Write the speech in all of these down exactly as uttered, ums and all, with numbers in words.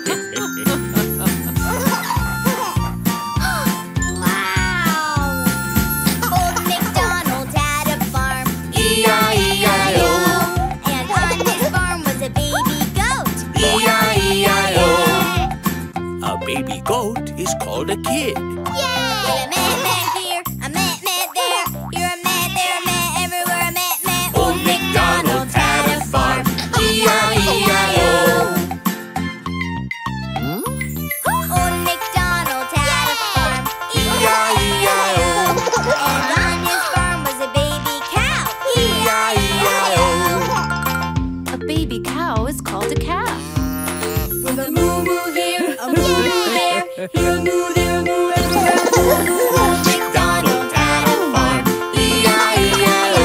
Old MacDonald had a farm, E I E I O. and on his farm was a baby goat. E I E I O. A baby goat is called a kid. Yay! A met met here, a met met there. You're a met, there a met, everywhere a met met. Old MacDonald had a farm, E I E I O. Old MacDonald had a farm, E I E I O. And on his farm was a baby cow, E I E I O. A baby cow is called a calf. With a moo moo here, a moo moo there. Here a moo, there a moo, everywhere a moo. Old MacDonald had a farm, E I E I O.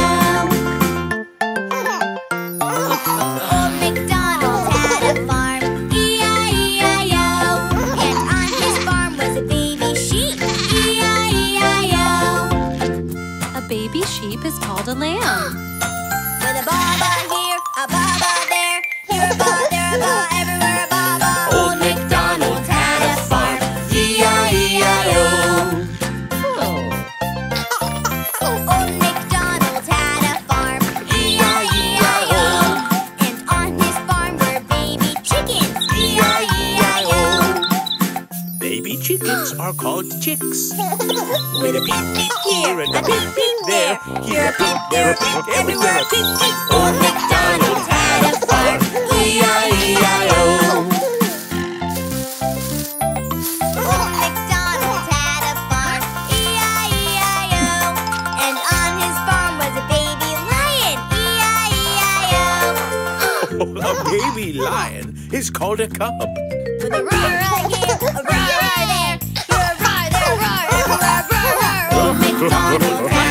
Old MacDonald had a farm, E I E I O. And on his farm was a baby sheep, E I E I O. A baby sheep is called a lamb. With a baa baa here, a baa baa there. Here a baa, there a baa, everywhere a baa baa. Old MacDonald had a farm, E I E I O. Old MacDonald had a farm, E I E I O. And on his farm were baby chickens, E I E I O. Baby chickens are called chicks. With a peep peep here and a peep peep there. Here a peep, there a peep, everywhere a peep peep. Old MacDonald had a farm, E I E I O. Old MacDonald had a farm, E I E I O. And on his farm was a baby lion, E I E I O. A baby lion is called a cub. With a roar right here, a roar right there. Here a roar, there a roar, everywhere a roar, roar. Old MacDonald had